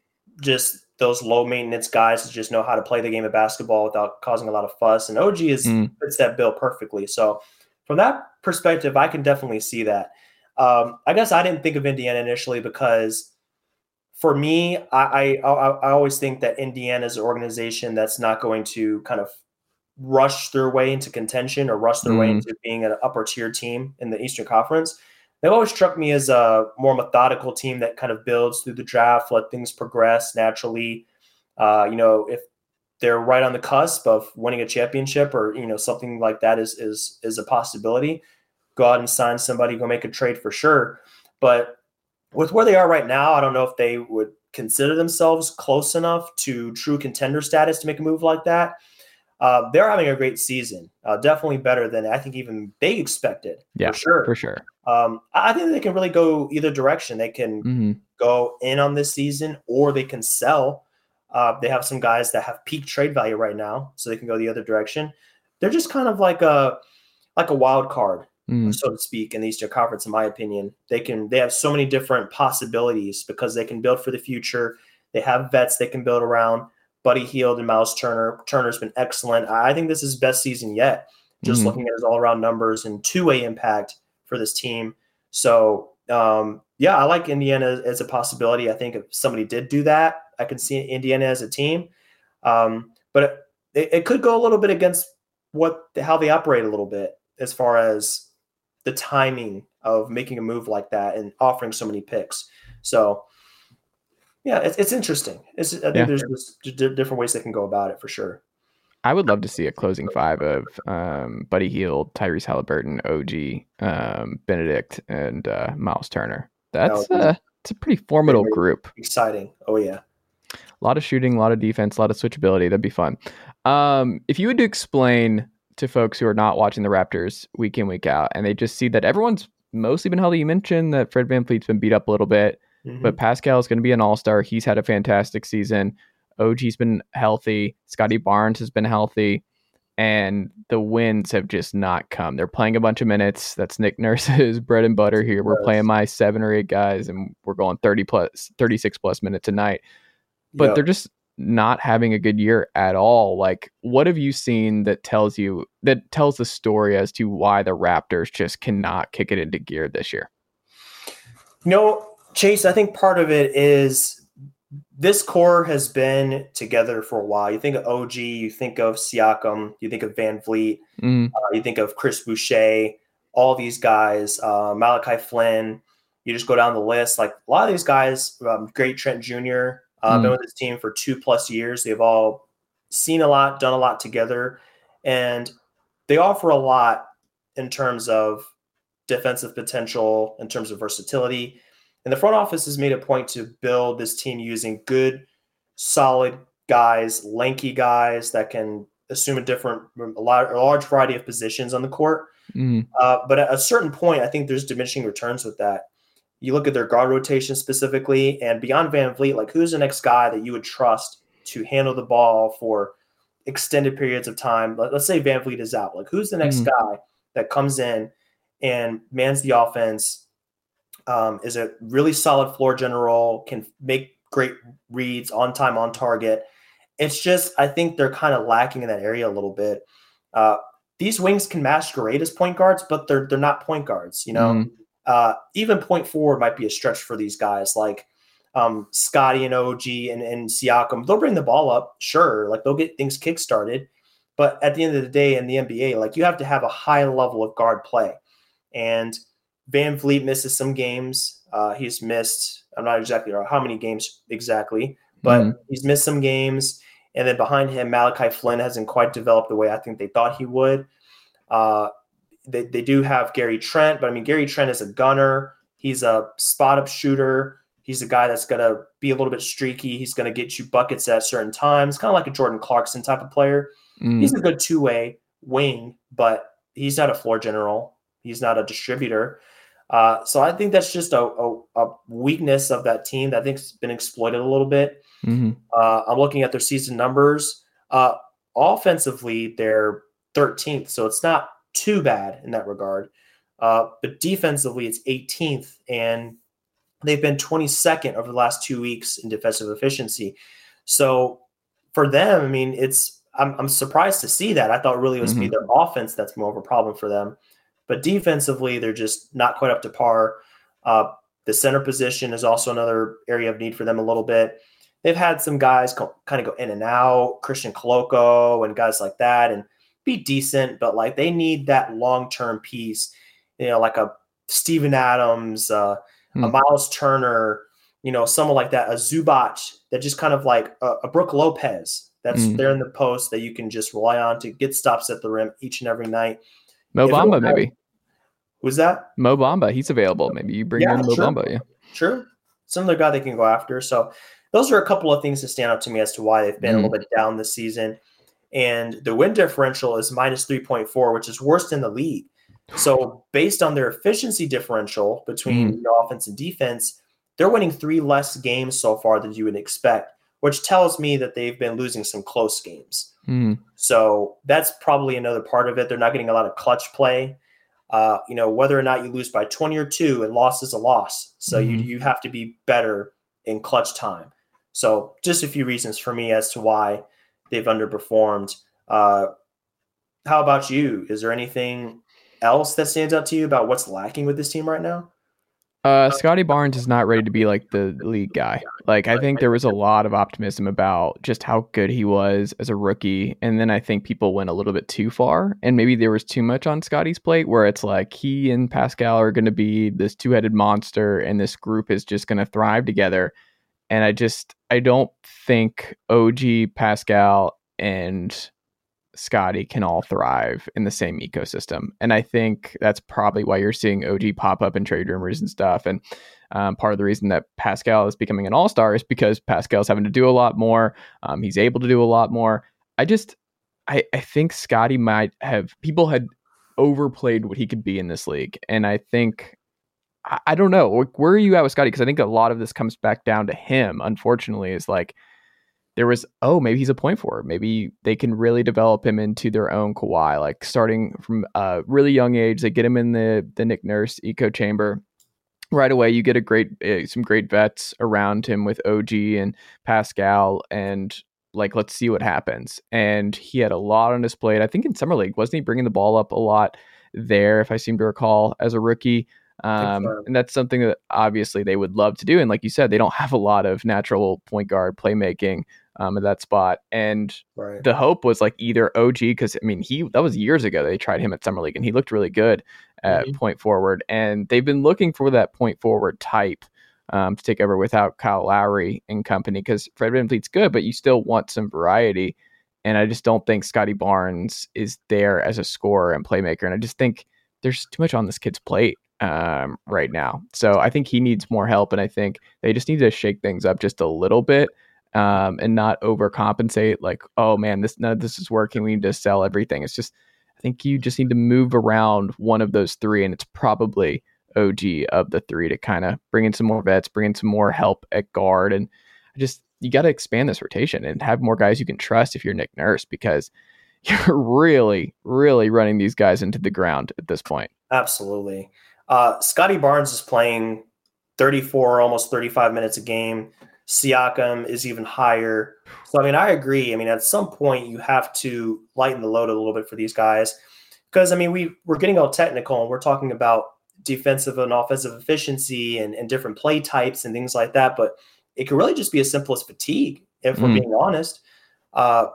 just those low maintenance guys that just know how to play the game of basketball without causing a lot of fuss. And O G is mm. fits that bill perfectly. So from that perspective, I can definitely see that. Um, I guess I didn't think of Indiana initially because for me, I, I I always think that Indiana is an organization that's not going to kind of rush their way into contention or rush their mm. way into being an upper tier team in the Eastern Conference. They've always struck me as a more methodical team that kind of builds through the draft, let things progress naturally. Uh, you know, if they're right on the cusp of winning a championship or, you know, something like that is is is a possibility, go out and sign somebody, go make a trade for sure. But with where they are right now, I don't know if they would consider themselves close enough to true contender status to make a move like that. Uh, they're having a great season, uh, definitely better than I think even they expected. Yeah, for sure. For sure. Um, I think they can really go either direction. They can mm-hmm. go in on this season, or they can sell. Uh, they have some guys that have peak trade value right now, so they can go the other direction. They're just kind of like a like a wild card, mm-hmm. so to speak, in the Eastern Conference. In my opinion, they can they have so many different possibilities because they can build for the future. They have vets they can build around. Buddy Hield and Miles Turner. Turner's been excellent. I think this is his best season yet, just mm-hmm. looking at his all-around numbers and two-way impact for this team. So, um, yeah, I like Indiana as a possibility. I think if somebody did do that, I could see Indiana as a team. Um, but it, it could go a little bit against what how they operate a little bit as far as the timing of making a move like that and offering so many picks. So, yeah, it's it's interesting. It's, I think yeah. there's just d- different ways they can go about it for sure. I would love to see a closing five of um, Buddy Hield, Tyrese Halliburton, O G, um, Benedict, and uh, Miles Turner. That's that uh, it's a pretty formidable group. Exciting. Oh, yeah. A lot of shooting, a lot of defense, a lot of switchability. That'd be fun. Um, if you would explain to folks who are not watching the Raptors week in, week out, and they just see that everyone's mostly been healthy. You mentioned that Fred VanVleet's been beat up a little bit. Mm-hmm. But Pascal is going to be an all-star. He's had a fantastic season. O G's been healthy. Scotty Barnes has been healthy. And the wins have just not come. They're playing a bunch of minutes. That's Nick Nurse's bread and butter here. We're playing my seven or eight guys, and we're going thirty plus, thirty-six plus minutes a night. But yep. they're just not having a good year at all. Like, what have you seen that tells you, that tells the story as to why the Raptors just cannot kick it into gear this year? You know, Chase, I think part of it is this core has been together for a while. You think of O G, you think of Siakam, you think of VanVleet, mm. uh, you think of Chris Boucher, all these guys, uh, Malachi Flynn. You just go down the list. Like a lot of these guys, um, great Trent Junior, uh, mm. been with this team for two plus years. They've all seen a lot, done a lot together, and they offer a lot in terms of defensive potential, in terms of versatility. And the front office has made a point to build this team using good, solid guys, lanky guys that can assume a different, a, lot, a large variety of positions on the court. Mm. Uh, but at a certain point, I think there's diminishing returns with that. You look at their guard rotation specifically, and beyond VanVleet, like who's the next guy that you would trust to handle the ball for extended periods of time? Let, let's say VanVleet is out. Like who's the next mm. guy that comes in and mans the offense, Um, is a really solid floor general, can make great reads on time, on target. It's just, I think they're kind of lacking in that area a little bit. Uh, these wings can masquerade as point guards, but they're they're not point guards. You know, mm. uh, even point forward might be a stretch for these guys like um, Scotty and O G and, and Siakam. They'll bring the ball up, sure, like they'll get things kickstarted. But at the end of the day, in the N B A, like you have to have a high level of guard play, and VanVleet misses some games. Uh, he's missed, I'm not exactly sure how many games exactly, but mm. he's missed some games. And then behind him, Malachi Flynn hasn't quite developed the way I think they thought he would. Uh, they, they do have Gary Trent, but I mean, Gary Trent is a gunner. He's a spot-up shooter. He's a guy that's going to be a little bit streaky. He's going to get you buckets at certain times, kind of like a Jordan Clarkson type of player. Mm. He's a good two-way wing, but he's not a floor general. He's not a distributor. Uh, so I think that's just a, a, a weakness of that team that I think's been exploited a little bit. Mm-hmm. Uh, I'm looking at their season numbers. Uh, offensively, they're thirteenth, so it's not too bad in that regard. Uh, but defensively, it's eighteenth, and they've been twenty-second over the last two weeks in defensive efficiency. So for them, I mean, it's I'm, I'm surprised to see that. I thought really it was mm-hmm. be their offense that's more of a problem for them. But defensively, they're just not quite up to par. Uh, the center position is also another area of need for them a little bit. They've had some guys co- kind of go in and out, Christian Koloko and guys like that, and be decent, but like they need that long-term piece, you know, like a Steven Adams, uh, hmm. a Miles Turner, you know, someone like that, a Zubac, that just kind of like a, a Brook Lopez that's mm. there in the post that you can just rely on to get stops at the rim each and every night. Mo Bamba, maybe. Who's that? Mo Bamba. He's available. Maybe you bring yeah, in Mo sure. Bamba. Yeah. Sure. similar guy they can go after. So those are a couple of things that stand out to me as to why they've been mm. a little bit down this season. And the win differential is minus three point four, which is worst in the league. So based on their efficiency differential between mm. you know, offense and defense, they're winning three less games so far than you would expect, which tells me that they've been losing some close games. Mm. So that's probably another part of it. They're not getting a lot of clutch play. Uh, you know, whether or not you lose by twenty or two, and loss is a loss. So mm-hmm. you you have to be better in clutch time. So just a few reasons for me as to why they've underperformed. Uh, how about you? Is there anything else that stands out to you about what's lacking with this team right now? Uh, Scotty Barnes is not ready to be like the lead guy. Like, I think there was a lot of optimism about just how good he was as a rookie. And then I think people went a little bit too far, and maybe there was too much on Scotty's plate where it's like he and Pascal are going to be this two-headed monster and this group is just going to thrive together. And I just, I don't think O G, Pascal, and Scotty can all thrive in the same ecosystem. And I think that's probably why you're seeing O G pop up in trade rumors and stuff. And um, part of the reason that Pascal is becoming an all-star is because Pascal's having to do a lot more. Um, he's able to do a lot more. I just, I, I think Scotty might have, people had overplayed what he could be in this league. And I think, I, I don't know, where are you at with Scotty? Because I think a lot of this comes back down to him, unfortunately, is like, there was, oh, maybe he's a point forward. Maybe they can really develop him into their own Kawhi, like starting from a really young age. They get him in the the Nick Nurse echo chamber right away. You get a great, uh, some great vets around him with O G and Pascal, and like, let's see what happens. And he had a lot on his plate. I think in Summer League, wasn't he bringing the ball up a lot there, if I seem to recall, as a rookie? Um, so. And that's something that obviously they would love to do. And like you said, they don't have a lot of natural point guard playmaking um, at that spot. And right. the hope was like either O G, because I mean, he that was years ago they tried him at Summer League and he looked really good at mm-hmm. point forward. And they've been looking for that point forward type um, to take over without Kyle Lowry and company, because Fred VanVleet's good, but you still want some variety. And I just don't think Scotty Barnes is there as a scorer and playmaker. And I just think there's too much on this kid's plate um right now. So I think he needs more help, and I think they just need to shake things up just a little bit um and not overcompensate, like, oh man, this none of this is working, we need to sell everything. It's just, I think you just need to move around one of those three, and it's probably O G of the three, to kind of bring in some more vets, bring in some more help at guard. And I just, you got to expand this rotation and have more guys you can trust if you're Nick Nurse, because you're really really running these guys into the ground at this point. Absolutely. Uh, Scotty Barnes is playing thirty-four, almost thirty-five minutes a game. Siakam is even higher. So, I mean, I agree. I mean, at some point you have to lighten the load a little bit for these guys, because, I mean, we, we're getting all technical and we're talking about defensive and offensive efficiency and, and different play types and things like that. But it could really just be as simple as fatigue, if mm. we're being honest. Uh,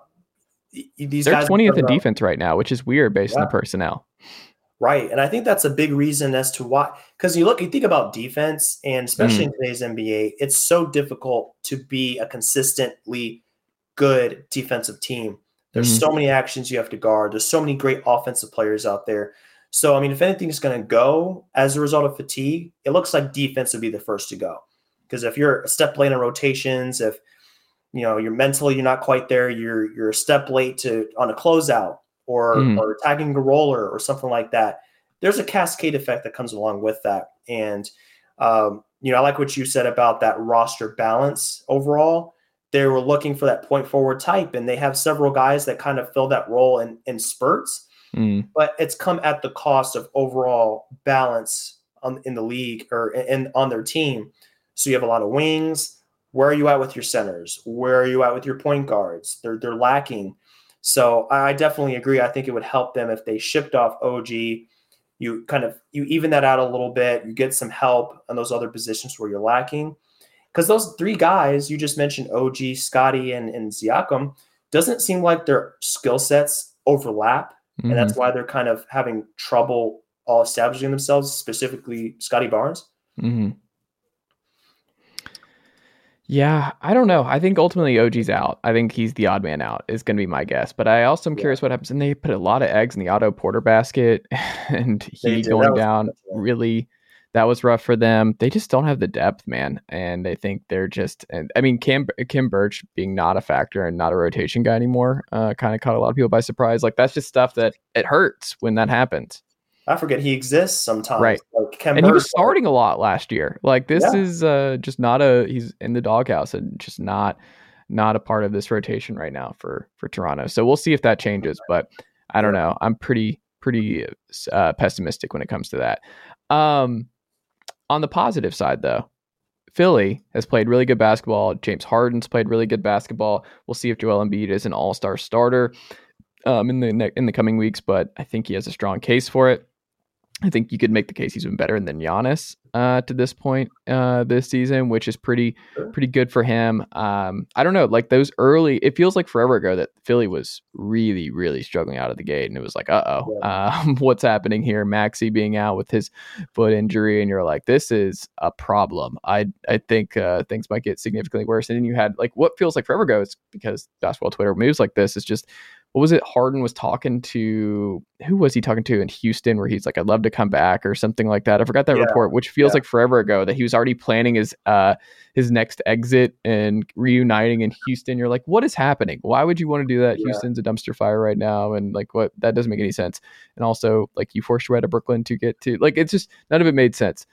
these They're guys twentieth in defense right now, which is weird based yeah. on the personnel. Right. And I think that's a big reason as to why, because you look, you think about defense, and especially mm. in today's N B A, it's so difficult to be a consistently good defensive team. There's mm. so many actions you have to guard. There's so many great offensive players out there. So, I mean, if anything is going to go as a result of fatigue, it looks like defense would be the first to go. Because if you're a step late in rotations, if, you know, you're mentally, you're not quite there, you're, you're a step late to on a closeout, or, mm. or attacking a roller or something like that, there's a cascade effect that comes along with that. And, um, you know, I like what you said about that roster balance overall. They were looking for that point forward type, and they have several guys that kind of fill that role in, in spurts, mm. but it's come at the cost of overall balance on, in the league or in, on their team. So you have a lot of wings. Where are you at with your centers? Where are you at with your point guards? They're, they're lacking. So I definitely agree. I think it would help them if they shipped off O G. You kind of, you even that out a little bit. You get some help on those other positions where you're lacking. Because those three guys, you just mentioned O G, Scotty, and, and Siakam, doesn't seem like their skill sets overlap. Mm-hmm. And that's why they're kind of having trouble all establishing themselves, specifically Scotty Barnes. Mm-hmm. Yeah, I don't know. I think ultimately O G's out. I think he's the odd man out is going to be my guess. But I also am yeah. curious what happens. And they put a lot of eggs in the Otto Porter basket, and he going down really that was rough for them. They just don't have the depth, man. And I think they're just, and I mean, Cam, Kim Birch being not a factor and not a rotation guy anymore uh, kind of caught a lot of people by surprise. Like, that's just stuff that it hurts when that happens. I forget he exists sometimes. Right. Like Kim and Birch, he was starting a lot last year. Like, this yeah. is uh, just not a, he's in the doghouse and just not, not a part of this rotation right now for, for Toronto. So we'll see if that changes, but I don't know. I'm pretty, pretty uh, pessimistic when it comes to that. Um, On the positive side, though, Philly has played really good basketball. James Harden's played really good basketball. We'll see if Joel Embiid is an all-star starter um, in the ne- in the coming weeks, but I think he has a strong case for it. I think you could make the case he's been better than Giannis uh, to this point uh, this season, which is pretty pretty good for him. Um, I don't know, like those early, it feels like forever ago that Philly was really, really struggling out of the gate, and it was like, uh-oh, yeah. um, what's happening here? Maxey being out with his foot injury, and you're like, this is a problem. I I think uh, things might get significantly worse. And then you had like what feels like forever ago, is because basketball Twitter moves like this. It's just, what was it? Harden was talking to, who was he talking to in Houston, where he's like, I'd love to come back or something like that. I forgot that yeah. report, which feels yeah. like forever ago, that he was already planning his uh his next exit and reuniting in Houston. You're like, what is happening? Why would you want to do that? Yeah. Houston's a dumpster fire right now. And like, what, that doesn't make any sense. And also, like, you forced your way to Brooklyn to get to, like, it's just, none of it made sense.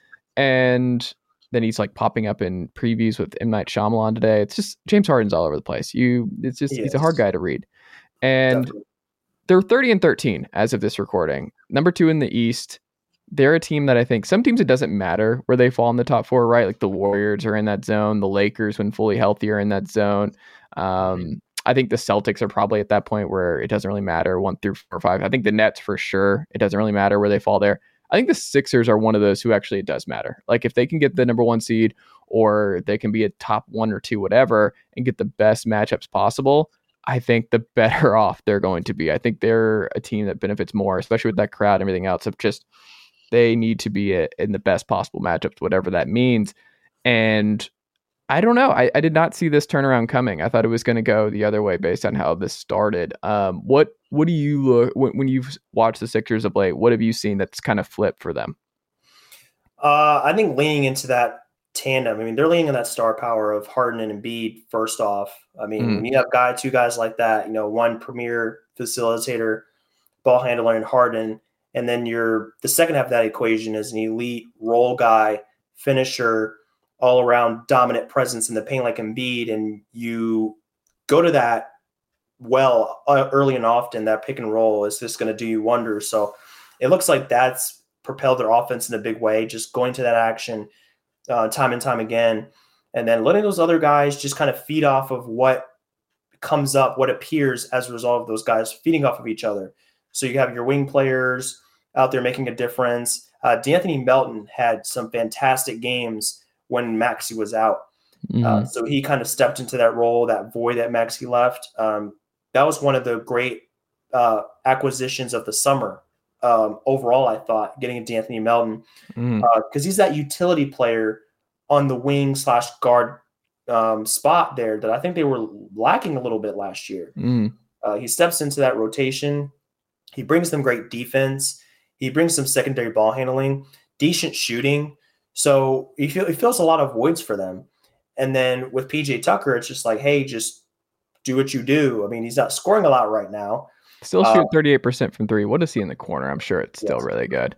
And then he's like popping up in previews with M. Night Shyamalan today. It's just, James Harden's all over the place. You, it's just, he he's is. a hard guy to read. And Definitely. They're thirty and thirteen as of this recording. Number two in the East. They're a team that I think some teams, it doesn't matter where they fall in the top four, right? Like the Warriors are in that zone. The Lakers, when fully healthy, are in that zone. Um, I think the Celtics are probably at that point where it doesn't really matter, one through four or five. I think the Nets, for sure, it doesn't really matter where they fall there. I think the Sixers are one of those who actually it does matter. Like, if they can get the number one seed, or they can be a top one or two, whatever, and get the best matchups possible, I think the better off they're going to be. I think they're a team that benefits more, especially with that crowd and everything else, of just, they need to be a, in the best possible matchups, whatever that means. And I don't know. I, I did not see this turnaround coming. I thought it was going to go the other way based on how this started. Um, what what do you look, when, when you've watched the Sixers of late, what have you seen that's kind of flipped for them? Uh, I think leaning into that tandem. I mean, they're leaning on that star power of Harden and Embiid first off. I mean, mm. when you have guy, two guys like that, you know, one premier facilitator, ball handler in Harden, and then you're the second half of that equation is an elite role guy, finisher, all around dominant presence in the paint like Embiid, and you go to that well uh, early and often. That pick and roll is just going to do you wonders. So it looks like that's propelled their offense in a big way, just going to that action Uh, time and time again, and then letting those other guys just kind of feed off of what comes up, what appears as a result of those guys feeding off of each other. So you have your wing players out there making a difference. Uh, D'Anthony Melton had some fantastic games when Maxey was out. Mm-hmm. Uh, so he kind of stepped into that role, that void that Maxey left. Um, that was one of the great uh, acquisitions of the summer. Um, overall, I thought getting D'Anthony Melton because mm. uh, he's that utility player on the wing slash guard um, spot there that I think they were lacking a little bit last year. Mm. Uh, he steps into that rotation. He brings them great defense. He brings some secondary ball handling, decent shooting. So he, feel, he fills a lot of voids for them. And then with P J Tucker, it's just like, hey, just do what you do. I mean, he's not scoring a lot right now. Still shoot thirty-eight percent from three. What is he in the corner? I'm sure it's still yes. really good.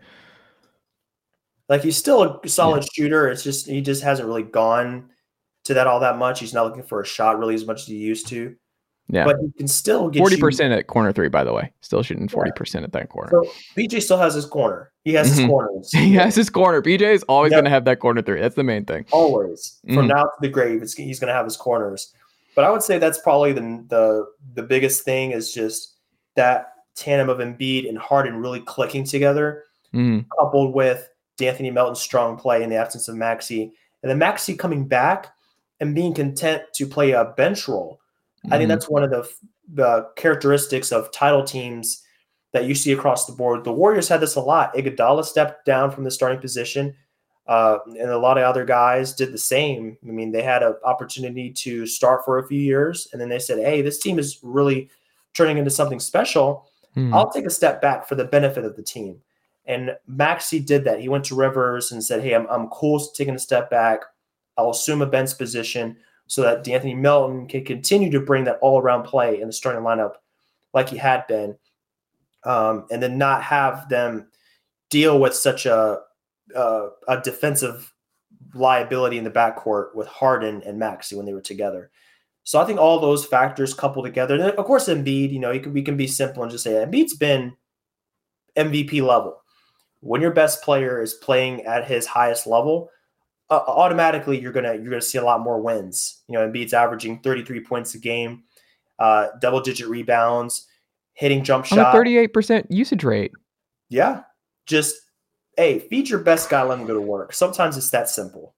Like, he's still a solid yeah. shooter. It's just, he just hasn't really gone to that all that much. He's not looking for a shot really as much as he used to. Yeah. But he can still get forty percent you, at corner three, by the way. Still shooting forty percent yeah. at that corner. So P J still has his corner. He has mm-hmm. his corners. He has his corner. P J is always yep. going to have that corner three. That's the main thing. Always. Mm-hmm. From now to the grave, it's, he's going to have his corners. But I would say that's probably the, the the biggest thing is just that tandem of Embiid and Harden really clicking together, mm. coupled with D'Anthony Melton's strong play in the absence of Maxey. And then Maxey coming back and being content to play a bench role. Mm. I think that's one of the, the characteristics of title teams that you see across the board. The Warriors had this a lot. Iguodala stepped down from the starting position, uh, and a lot of other guys did the same. I mean, they had an opportunity to start for a few years, and then they said, hey, this team is really turning into something special. Mm. I'll take a step back for the benefit of the team. And Maxey did that. He went to Rivers and said, hey, I'm, I'm cool taking a step back. I'll assume a bench position so that D'Anthony Melton can continue to bring that all-around play in the starting lineup like he had been, um, and then not have them deal with such a, a, a defensive liability in the backcourt with Harden and Maxey when they were together. So I think all those factors coupled together. And of course, Embiid, you know, you can, we can be simple and just say Embiid's been M V P level. When your best player is playing at his highest level, uh, automatically you're gonna you're gonna see a lot more wins. You know, Embiid's averaging thirty-three points a game, uh, double digit rebounds, hitting jump shots, a thirty-eight percent usage rate. Yeah, just hey, feed your best guy, let him go to work. Sometimes it's that simple.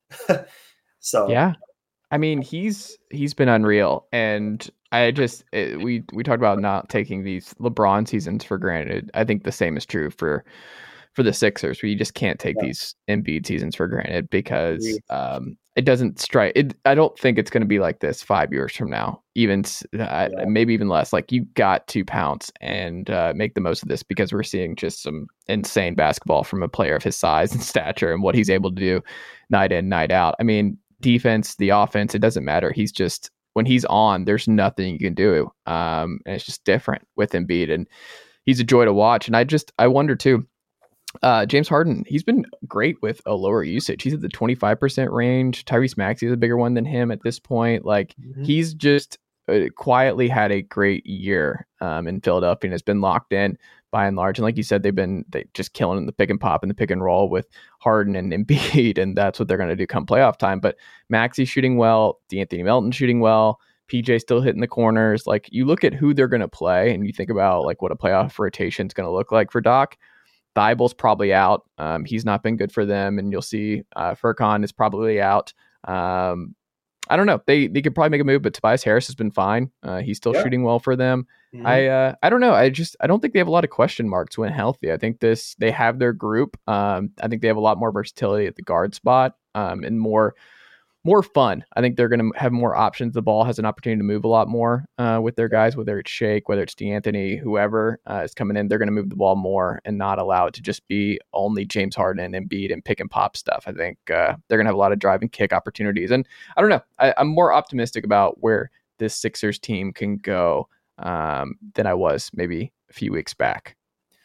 So yeah, I mean he's he's been unreal, and I just it, we we talked about not taking these LeBron seasons for granted. I think the same is true for. for the Sixers, where you just can't take yeah. these Embiid seasons for granted because um, it doesn't strike. It, I don't think it's going to be like this five years from now, even uh, yeah. maybe even less. Like you got to pounce and uh, make the most of this because we're seeing just some insane basketball from a player of his size and stature and what he's able to do night in, night out. I mean, defense, the offense, it doesn't matter. He's just, when he's on, there's nothing you can do. Um, and it's just different with Embiid, and he's a joy to watch. And I just, I wonder too, Uh, James Harden, he's been great with a lower usage. He's at the twenty-five percent range. Tyrese Maxey is a bigger one than him at this point. Like mm-hmm. he's just uh, quietly had a great year um, in Philadelphia and has been locked in by and large. And like you said, they've been they just killing in the pick and pop and the pick and roll with Harden and Embiid, and that's what they're going to do come playoff time. But Maxey shooting well, D'Anthony Melton shooting well, P J still hitting the corners. Like you look at who they're going to play and you think about like what a playoff rotation is going to look like for Doc. Thibel's probably out. Um, he's not been good for them, and you'll see uh, Furkan is probably out. Um, I don't know. They they could probably make a move, but Tobias Harris has been fine. Uh, he's still yeah. shooting well for them. Mm-hmm. I uh, I don't know. I just I don't think they have a lot of question marks when healthy. I think this they have their group. Um, I think they have a lot more versatility at the guard spot um, and more. More fun. I think they're going to have more options. The ball has an opportunity to move a lot more uh, with their guys, whether it's Shake, whether it's D'Anthony, whoever uh, is coming in. They're going to move the ball more and not allow it to just be only James Harden and Embiid and pick and pop stuff. I think uh, they're going to have a lot of drive and kick opportunities. And I don't know. I, I'm more optimistic about where this Sixers team can go um, than I was maybe a few weeks back.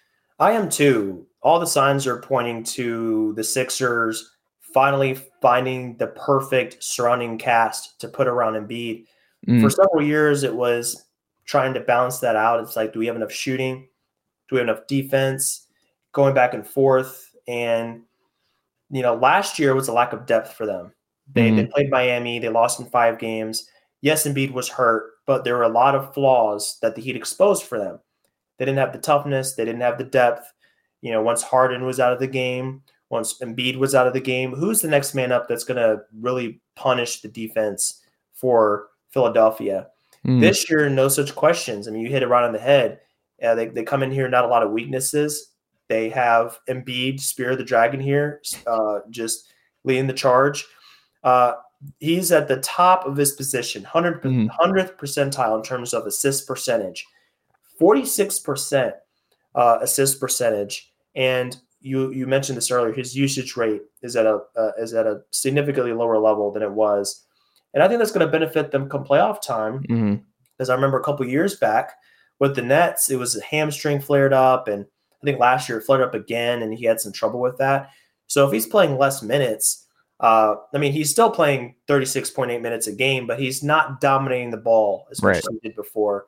I am too. All the signs are pointing to the Sixers finally finding the perfect surrounding cast to put around Embiid. Mm. For several years, it was trying to balance that out. It's like, do we have enough shooting? Do we have enough defense? Going back and forth. And, you know, last year was a lack of depth for them. They, mm. they played Miami. They lost in five games. Yes, Embiid was hurt, but there were a lot of flaws that the Heat exposed for them. They didn't have the toughness. They didn't have the depth. You know, once Harden was out of the game, once Embiid was out of the game, who's the next man up that's going to really punish the defense for Philadelphia? Mm. This year, no such questions. I mean, you hit it right on the head. Uh, they, they come in here, not a lot of weaknesses. They have Embiid, Spear of the Dragon here, uh, just leading the charge. Uh, he's at the top of his position, one hundred, mm. hundredth percentile in terms of assist percentage, forty-six percent uh, assist percentage. And You you mentioned this earlier. His usage rate is at a uh, is at a significantly lower level than it was, and I think that's going to benefit them come playoff time. Mm-hmm. As I remember a couple of years back with the Nets, it was a hamstring flared up, and I think last year it flared up again, and he had some trouble with that. So if he's playing less minutes, uh, I mean he's still playing thirty-six point eight minutes a game, but he's not dominating the ball as much right. as he did before.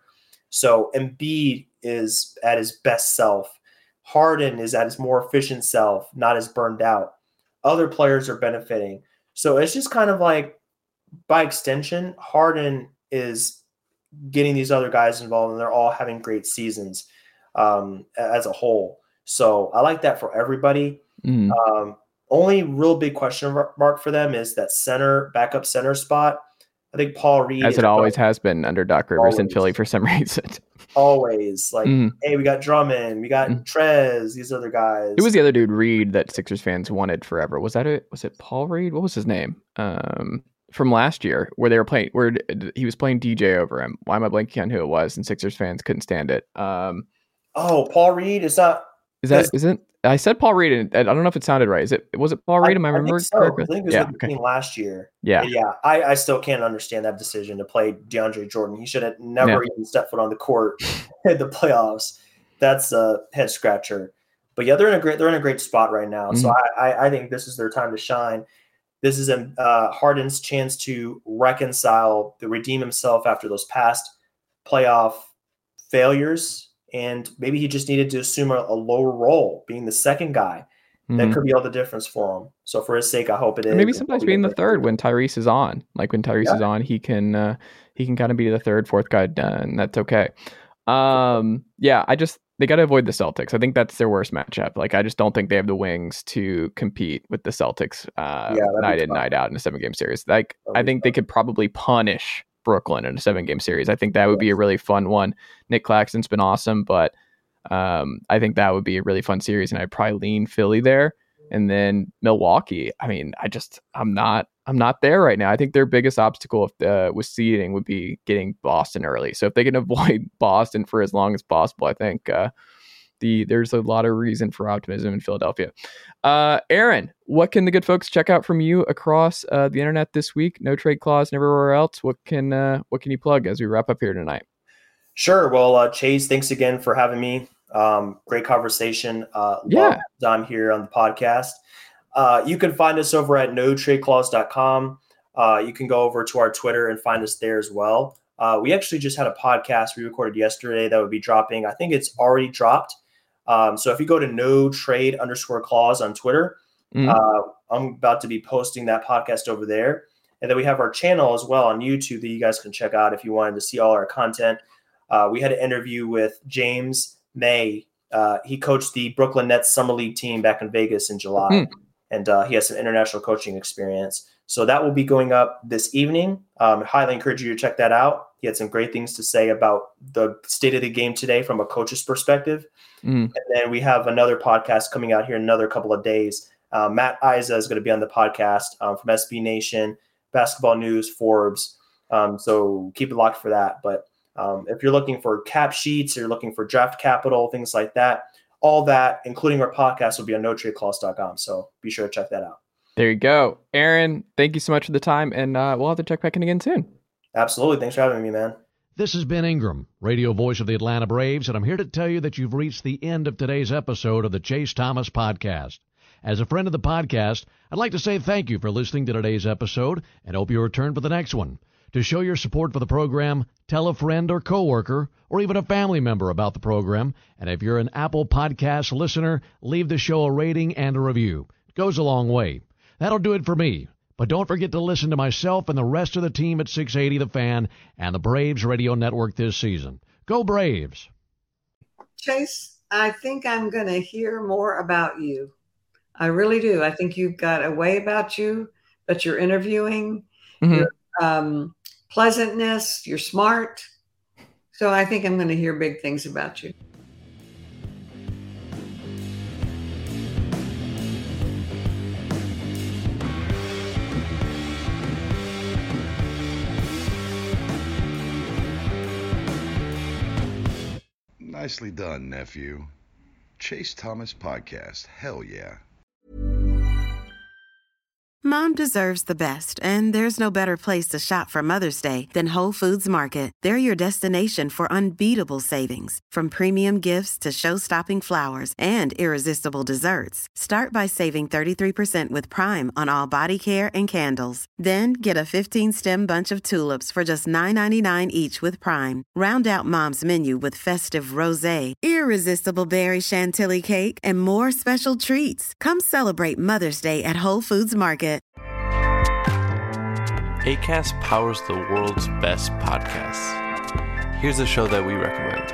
So Embiid is at his best self. Harden is at his more efficient self, not as burned out. Other players are benefiting. So it's just kind of like, by extension, Harden is getting these other guys involved, and they're all having great seasons um, as a whole. So I like that for everybody. Mm. Um, only real big question mark for them is that center, backup center spot. I think Paul Reed, as it always has been under Doc Rivers always. in Philly for some reason. Always like, mm. hey, we got Drummond, we got mm. Trez, these other guys. Who was the other dude, Reed, that Sixers fans wanted forever? Was that it? Was it Paul Reed? What was his name? Um, from last year, where they were playing, where he was playing D J over him. Why am I blanking on who it was? And Sixers fans couldn't stand it. Um, Oh, Paul Reed is not. Is that isn't I said Paul Reed, and I don't know if it sounded right. Is it was it Paul Reed? Am I, I remembering so. correctly? I think it was yeah, with the okay. team last year. Yeah, but yeah. I, I still can't understand that decision to play DeAndre Jordan. He should have never yeah. even stepped foot on the court in the playoffs. That's a head scratcher. But yeah, they're in a great they're in a great spot right now. Mm-hmm. So I, I I think this is their time to shine. This is a uh, Harden's chance to reconcile, to redeem himself after those past playoff failures. And maybe he just needed to assume a, a lower role, being the second guy. Mm-hmm. That could be all the difference for him. So for his sake, I hope it is. Maybe sometimes being the third when Tyrese is on. Like when Tyrese yeah. is on, he can uh, he can kind of be the third, fourth guy, and that's okay. Um, yeah, I just they got to avoid the Celtics. I think that's their worst matchup. Like I just don't think they have the wings to compete with the Celtics uh, yeah, night in, night out in a seven game series. Like I think they could probably punish Brooklyn in a seven game series. I think that would be a really fun one. Nick Claxton's been awesome, but um, I think that would be a really fun series, and I'd probably lean Philly there. And then Milwaukee. I mean, I just I'm not I'm not there right now. I think their biggest obstacle if, uh, with seeding would be getting Boston early. So if they can avoid Boston for as long as possible, I think uh, the there's a lot of reason for optimism in Philadelphia. Uh, Aaron, what can the good folks check out from you across uh, the internet this week? No trade clause and everywhere else. What can uh, what can you plug as we wrap up here tonight? Sure. Well, uh, Chase, thanks again for having me. Um, great conversation. Uh, yeah. I'm here on the podcast. Uh, you can find us over at no trade clause dot com. Uh, you can go over to our Twitter and find us there as well. Uh, we actually just had a podcast we recorded yesterday that would be dropping. I think it's already dropped. Um, so if you go to no trade underscore clause on Twitter, mm-hmm. uh, I'm about to be posting that podcast over there. And then we have our channel as well on YouTube that you guys can check out if you wanted to see all our content. Uh, we had an interview with James May. Uh, he coached the Brooklyn Nets Summer League team back in Vegas in July, mm. and uh, he has some international coaching experience. So that will be going up this evening. Um, highly encourage you to check that out. He had some great things to say about the state of the game today from a coach's perspective. Mm. And then we have another podcast coming out here in another couple of days. Uh, Matt Isa is going to be on the podcast um, from S B Nation, Basketball News, Forbes. Um, so keep it locked for that. But Um, if you're looking for cap sheets, or you're looking for draft capital, things like that, all that, including our podcast, will be on no trade clause dot com. So be sure to check that out. There you go. Aaron, thank you so much for the time, and uh, we'll have to check back in again soon. Absolutely. Thanks for having me, man. This is Ben Ingram, radio voice of the Atlanta Braves, and I'm here to tell you that you've reached the end of today's episode of the Chase Thomas Podcast. As a friend of the podcast, I'd like to say thank you for listening to today's episode, and hope you return for the next one. To show your support for the program, tell a friend or coworker or even a family member about the program. And if you're an Apple Podcast listener, leave the show a rating and a review. It goes a long way. That'll do it for me. But don't forget to listen to myself and the rest of the team at six eighty The Fan and the Braves Radio Network this season. Go Braves! Chase, I think I'm going to hear more about you. I really do. I think you've got a way about you that you're interviewing. Mm-hmm. You're, um, pleasantness, you're smart. So I think I'm going to hear big things about you. Nicely done, nephew. Chase Thomas Podcast. Hell yeah. Mom deserves the best, and there's no better place to shop for Mother's Day than Whole Foods Market. They're your destination for unbeatable savings, from premium gifts to show-stopping flowers and irresistible desserts. Start by saving thirty-three percent with Prime on all body care and candles. Then get a fifteen-stem bunch of tulips for just nine ninety-nine each with Prime. Round out Mom's menu with festive rosé, irresistible berry chantilly cake, and more special treats. Come celebrate Mother's Day at Whole Foods Market. Acast powers the world's best podcasts. Here's a show that we recommend.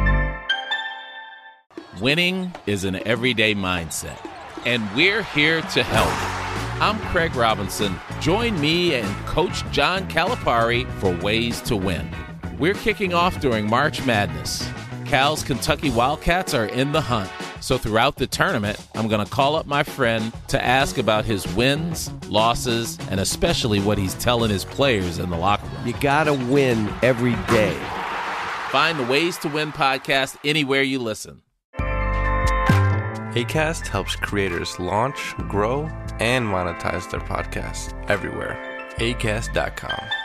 Winning is an everyday mindset, and we're here to help. I'm Craig Robinson. Join me and Coach John Calipari for Ways to Win. We're kicking off during March Madness. Cal's Kentucky Wildcats are in the hunt. So throughout the tournament, I'm going to call up my friend to ask about his wins, losses, and especially what he's telling his players in the locker room. You got to win every day. Find the Ways to Win podcast anywhere you listen. Acast helps creators launch, grow, and monetize their podcasts everywhere. acast dot com.